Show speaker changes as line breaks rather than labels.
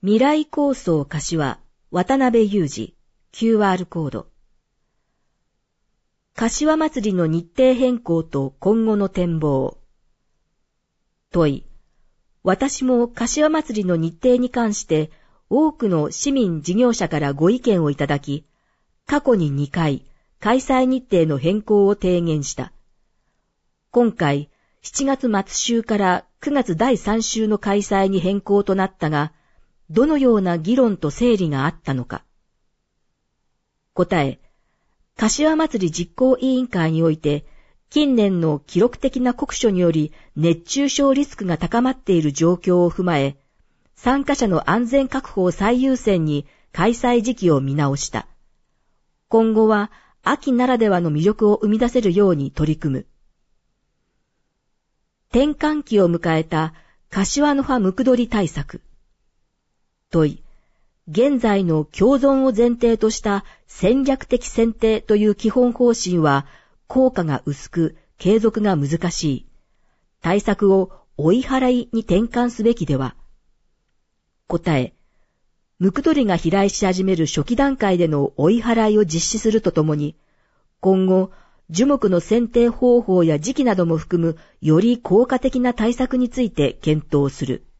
未来構想柏、渡辺裕二、QR コード。柏祭りの日程変更と今後の展望。問い。私も柏祭りの日程に関して多くの市民事業者からご意見をいただき、過去に2回開催日程の変更を提言した。今回7月末週から9月第3週の開催に変更となったが、どのような議論と整理があったのか。答え、柏祭り実行委員会において、近年の記録的な酷暑により熱中症リスクが高まっている状況を踏まえ、参加者の安全確保を最優先に開催時期を見直した。今後は秋ならではの魅力を生み出せるように取り組む。転換期を迎えた柏の葉ムクドリ対策。問い。現在の共存を前提とした戦略的選定という基本方針は効果が薄く継続が難しい。対策を追い払いに転換すべきでは。答え。ムクドリが飛来し始める初期段階での追い払いを実施するとともに、今後、樹木の選定方法や時期なども含むより効果的な対策について検討する。